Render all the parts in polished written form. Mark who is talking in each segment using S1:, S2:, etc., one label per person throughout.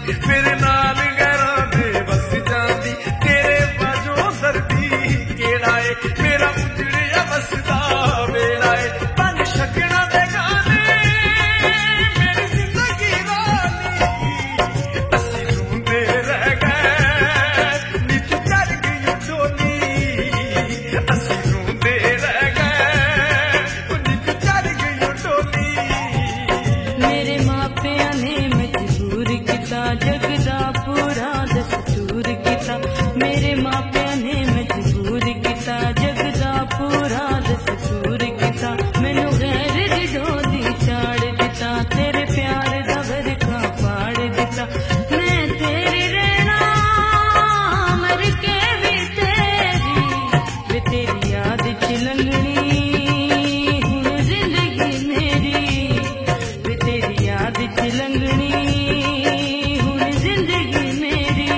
S1: मेरे नाल गैरां दे बस जांदी तेरे बाजों दर्दी केड़ा है मेरा उजड़िया बसदा बेड़ा है पंज शगना दे गाने मेरी जिंदगी रानी असी रूंदे रह गए निच चढ़ गई डोली असी रूंदे रह गए निच चढ़ गई डोली
S2: मेरे मापिया ने मजबूर किता जग दा पूरा दस्तूर किता मेरे मापिया ने मजबूर किता जग दा पूरा दस्तूर किता मैनू गैर दी डोली चाड़ दिता तेरे प्यार दा वर्खा पाड़ दिता मैं तेरी रहना मर के भी तेरी याद च लंघनी हुण जिंदगी मेरी वे तेरी याद च लंघनी हुण जिंदगी मेरी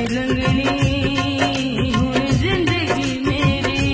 S2: लंघनी हुण जिंदगी मेरी।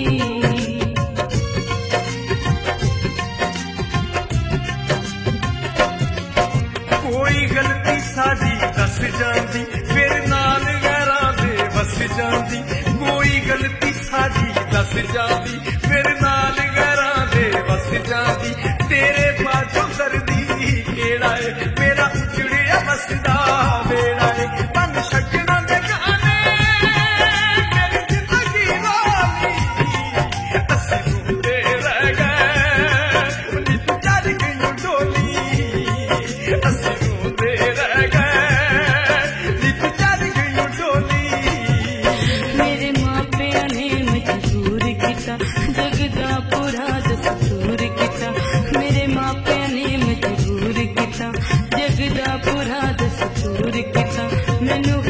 S1: कोई गलती साडी दस जांदी फिर नाल गैरां दे वस जांदी। कोई गलती साडी दस जांदी फिर नाल गैरां दे वस जांदी। तेरे बाजों दर्दी केड़ा है मेरा उजड़िया बसदा बेड़ा है। तन छड्डना दे गाने मेरी जिंदगी वाली असीं रूंदे रह गए नी तू चढ़ गई डोली। असीं रूंदे रह गए नी तू चढ़ गई डोली।
S2: मेरे मापिया ने मजबूर किता जग दा पूरा दस्तूर किता। मेरे मापिया ने मजबूर किता जग दा पूरा दस्तूर किता। मैनू